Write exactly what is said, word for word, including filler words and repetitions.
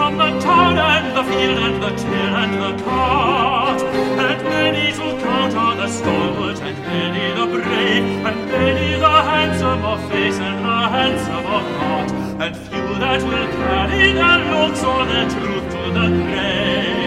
from the town and the field and the till and the cart, and many to count are the stalwart and many the brave, and many the handsome of face and the handsome of heart, and few that will carry their looks or their truth to the grave.